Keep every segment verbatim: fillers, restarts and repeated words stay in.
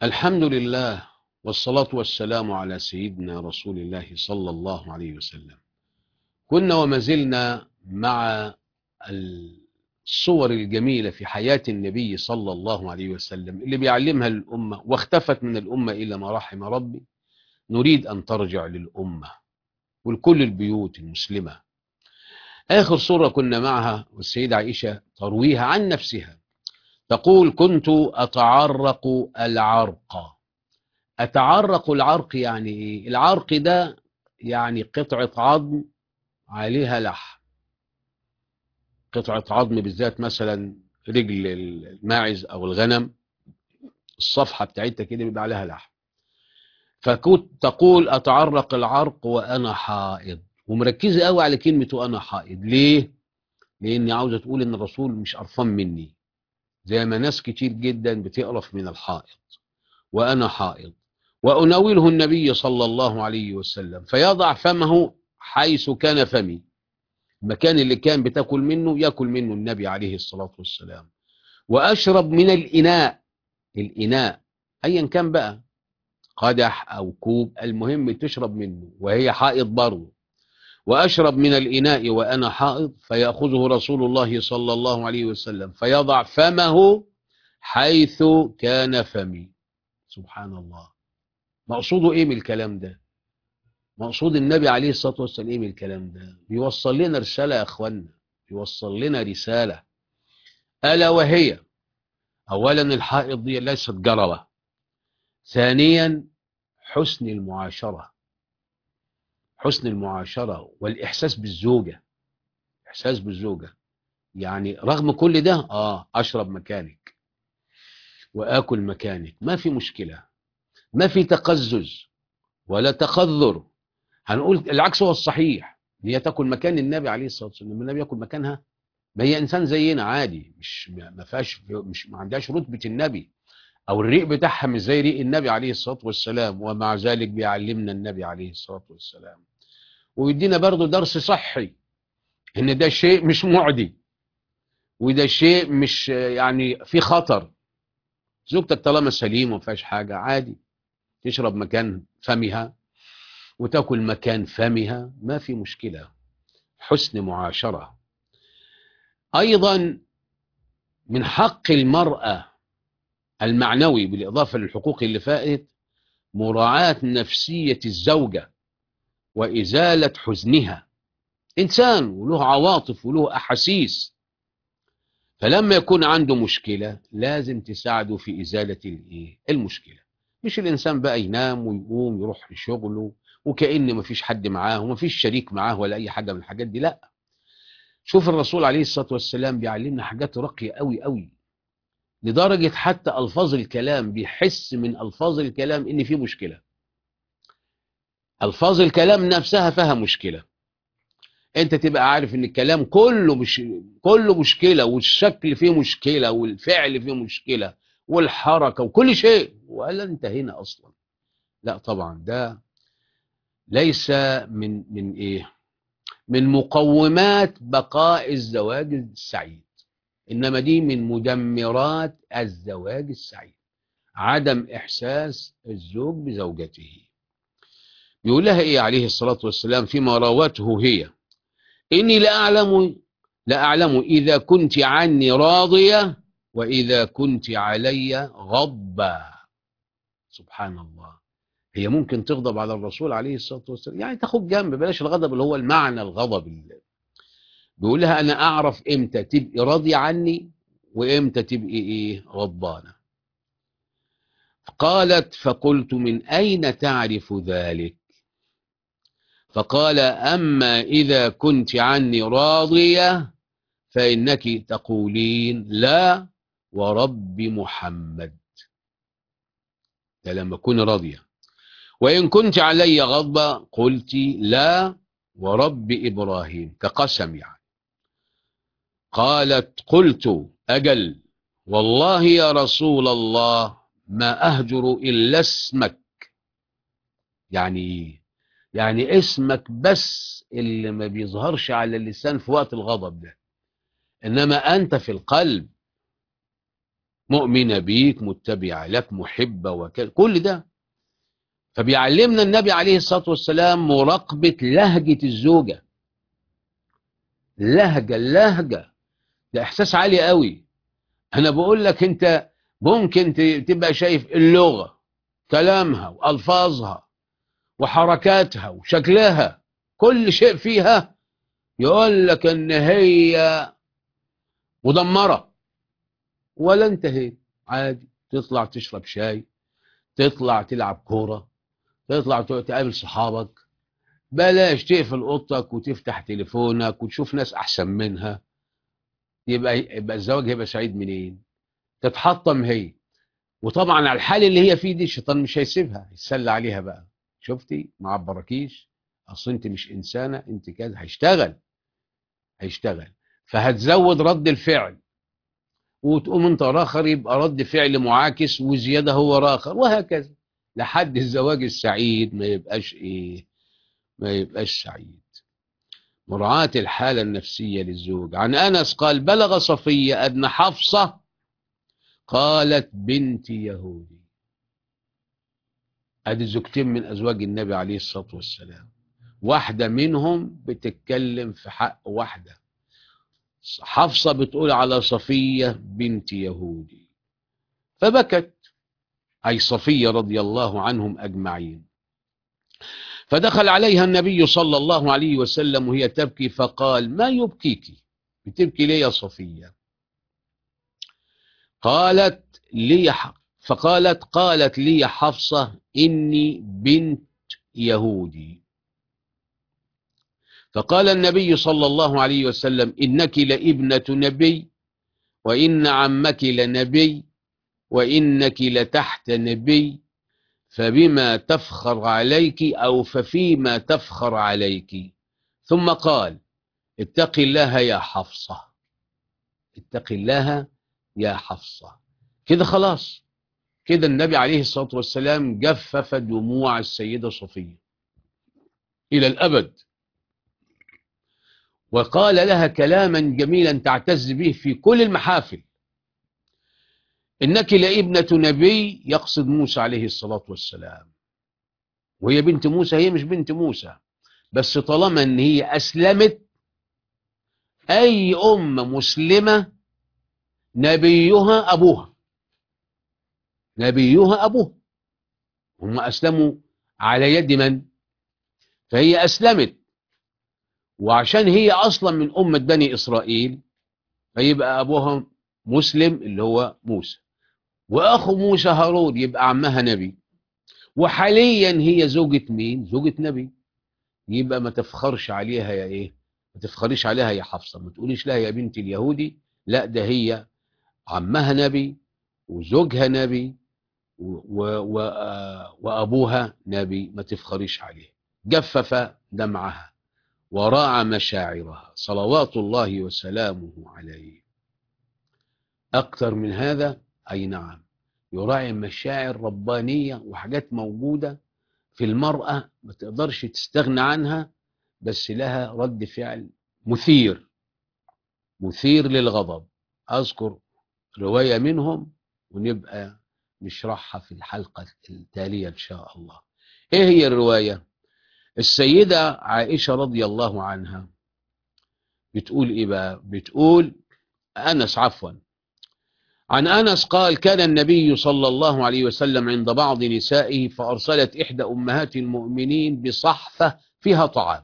الحمد لله، والصلاة والسلام على سيدنا رسول الله صلى الله عليه وسلم. كنا وما زلنا مع الصور الجميلة في حياة النبي صلى الله عليه وسلم اللي بيعلمها للأمة، واختفت من الأمة إلا ما رحم ربي. نريد أن ترجع للأمة ولكل البيوت المسلمة. آخر صورة كنا معها والسيدة عائشة ترويها عن نفسها، تقول: كنت أتعرق العرق. أتعرق العرق يعني إيه؟ العرق ده يعني قطعة عظم عليها لحم، قطعة عظم بالذات، مثلا رجل الماعز أو الغنم، الصفحة بتاعتها كده بيبقى عليها لحم. فكنت تقول: أتعرق العرق وأنا حائض. ومركزة قوي على كلمة وأنا حائض. ليه؟ لأني عاوزة تقول إن الرسول مش قرفان مني، زي ما ناس كتير جدا بتقرف من الحائض. وأنا حائض وأناوله النبي صلى الله عليه وسلم فيضع فمه حيث كان فمي، المكان اللي كان بتاكل منه ياكل منه النبي عليه الصلاة والسلام. وأشرب من الإناء، الإناء أيا كان بقى، قدح أو كوب، المهم تشرب منه وهي حائض برضه. وأشرب من الإناء وأنا حائض فيأخذه رسول الله صلى الله عليه وسلم فيضع فمه حيث كان فمي. سبحان الله. مقصوده ايه من الكلام ده؟ مقصود النبي عليه الصلاة والسلام ايه من الكلام ده؟ بيوصل لنا رسالة يا اخوانا، بيوصل لنا رسالة، ألا وهي: أولا الحائض دي ليست جربة. ثانيا حسن المعاشرة، حسن المعاشرة والإحساس بالزوجة، إحساس بالزوجة. يعني رغم كل ده آه أشرب مكانك وآكل مكانك، ما في مشكلة، ما في تقزز ولا تقذر. هنقول العكس هو الصحيح، هي تاكل مكان النبي عليه الصلاه والسلام، النبي ياكل مكانها. ما هي انسان زينا عادي، مش ما فيهاش، مش ما عندهاش رتبه النبي، او الريق بتاعها مش زي ريق النبي عليه الصلاه والسلام، ومع ذلك بيعلمنا النبي عليه الصلاه والسلام ويدينا برضه درس صحي، ان ده شيء مش معدي، وده شيء مش يعني في خطر. زوجتك طالما سليمه وما فيهاش حاجه، عادي تشرب مكان فمها وتاكل مكان فمها، ما في مشكله. حسن معاشرة. أيضا من حق المرأة المعنوي بالإضافة للحقوق اللي فاتت مراعاة نفسية الزوجة وإزالة حزنها. إنسان وله عواطف وله أحاسيس، فلما يكون عنده مشكلة لازم تساعده في إزالة الإيه؟ المشكلة. مش الإنسان بقى ينام ويقوم يروح لشغله وكأن مفيش حد معاه ومفيش شريك معاه ولا أي حاجة من الحاجات دي، لا. شوف الرسول عليه الصلاة والسلام بيعلمنا حاجات راقية قوي قوي، لدرجة حتى ألفاظ الكلام بيحس من ألفاظ الكلام إن في مشكلة. ألفاظ الكلام نفسها فيها مشكلة. أنت تبقى عارف إن الكلام كله مش كله مشكلة، والشكل فيه مشكلة والفعل فيه مشكلة والحركة وكل شيء، ولا أنت هنا أصلا. لا طبعا، ده ليس من من إيه من مقومات بقاء الزواج السعيد، إنما دي من مدمرات الزواج السعيد. عدم إحساس الزوج بزوجته. يقول لها إيه عليه الصلاة والسلام فيما راوته هي: إني لأعلم لأعلم إذا كنت عني راضية وإذا كنت علي غضبة. سبحان الله. هي ممكن تغضب على الرسول عليه الصلاة والسلام، يعني تاخد جنب، بلاش الغضب اللي هو المعنى الغضب اللي. بيقول لها: أنا أعرف إمتى تبقي راضية عني وإمتى تبقي إيه غضبانة. قالت: فقلت: من أين تعرف ذلك؟ فقال: أما إذا كنت عني راضية فإنك تقولين لا ورب محمد، ده لما كن راضية. وإن كنت علي غضبة قلت لا ورب إبراهيم، كقسم يعني. قالت: قلت: أجل والله يا رسول الله ما أهجر إلا اسمك. يعني يعني اسمك بس اللي ما بيظهرش على اللسان في وقت الغضب ده، انما انت في القلب. مؤمنة بيك، متبعة لك، محبة، وكذا، كل ده. فبيعلمنا النبي عليه الصلاة والسلام مراقبة لهجة الزوجة. لهجة اللهجة ده إحساس عالي قوي. أنا بقول لك أنت ممكن تبقى شايف اللغة، كلامها وألفاظها وحركاتها وشكلها، كل شيء فيها يقول لك ان هي مدمرة، ولا انتهيت عادي. تطلع تشرب شاي، تطلع تلعب كورة، تطلع تقابل صحابك، بلاش تقفل اوضتك وتفتح تليفونك وتشوف ناس احسن منها. يبقى يبقى الزواج هيبقى سعيد منين؟ تتحطم هي. وطبعا على الحال اللي هي فيه دي الشيطان مش هيسيبها، يتسلى عليها بقى. شفتي ما عبركيش، اصل انت مش انسانة، انت كذا. هيشتغل هيشتغل فهتزود رد الفعل، وتقوم انت راخر يبقى رد فعل معاكس وزيادة هو راخر، وهكذا لحد الزواج السعيد ما يبقاش ايه، ما يبقاش سعيد. مراعاة الحالة النفسية للزوج. عن أنس قال بلغ صفية أن حفصة قالت بنت يهودي. ادي زوجتين من أزواج النبي عليه الصلاة والسلام، واحدة منهم بتتكلم في حق واحدة. حفصة بتقول على صفية بنت يهودي، فبكت، أي صفية رضي الله عنهم أجمعين. فدخل عليها النبي صلى الله عليه وسلم وهي تبكي، فقال ما يبكيك؟ بتبكي ليه يا صفية؟ قالت لي فقالت قالت لي حفصة إني بنت يهودي. فقال النبي صلى الله عليه وسلم إنك لابنة نبي، وإن عمك لنبي، وإنك لتحت نبي، فبما تفخر عليك أو ففيما تفخر عليك. ثم قال اتق الله يا حفصة، اتق الله يا حفصة. كده خلاص، كده النبي عليه الصلاة والسلام جفف دموع السيدة صفية إلى الأبد، وقال لها كلاما جميلا تعتز به في كل المحافل. إنك لابنة نبي، يقصد موسى عليه الصلاة والسلام، وهي بنت موسى، هي مش بنت موسى، بس طالما ان هي اسلمت، اي امه مسلمه نبيها ابوها، نبيها ابوها. هم اسلموا على يد من؟ فهي اسلمت، وعشان هي اصلا من امه بني اسرائيل فيبقى ابوها مسلم اللي هو موسى، واخو موسى هارون يبقى عمها نبي، وحاليا هي زوجة مين؟ زوجة نبي. يبقى ما تفخرش عليها يا ايه، ما تفخريش عليها يا حفصة، ما تقوليش لها يا بنت اليهودي، لا، ده هي عمها نبي وزوجها نبي و و وأبوها نبي، ما تفخريش عليه. جفف دمعها وراعى مشاعرها صلوات الله وسلامه عليه. أكثر من هذا؟ أي نعم، يراعي مشاعر ربانية وحاجات موجودة في المرأة ما تقدرش تستغنى عنها، بس لها رد فعل مثير، مثير للغضب. أذكر رواية منهم ونبقى نشرحها في الحلقة التالية إن شاء الله. إيه هي الرواية؟ السيدة عائشة رضي الله عنها بتقول إيه بقى؟ بتقول أنس عفوا عن أنس قال كان النبي صلى الله عليه وسلم عند بعض نسائه، فأرسلت إحدى أمهات المؤمنين بصحفة فيها طعام،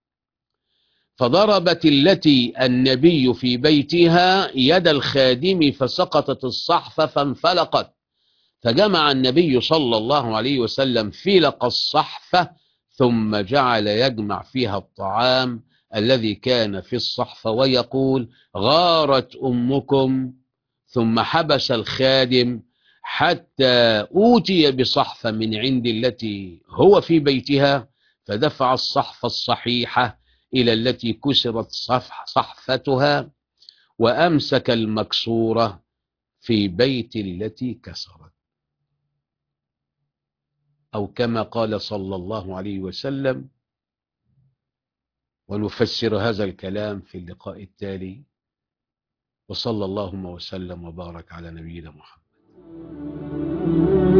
فضربت التي النبي في بيتها يد الخادم فسقطت الصحفة فانفلقت، فجمع النبي صلى الله عليه وسلم فلق الصحفة ثم جعل يجمع فيها الطعام الذي كان في الصحفة ويقول غارت أمكم، ثم حبس الخادم حتى أوتي بصحفة من عند التي هو في بيتها، فدفع الصحفة الصحيحة إلى التي كسرت صفح صحفتها، وأمسك المكسورة في بيت التي كسرت. أو كما قال صلى الله عليه وسلم، ونفسر هذا الكلام في اللقاء التالي. وصلى اللهم وسلم وبارك على نبينا محمد.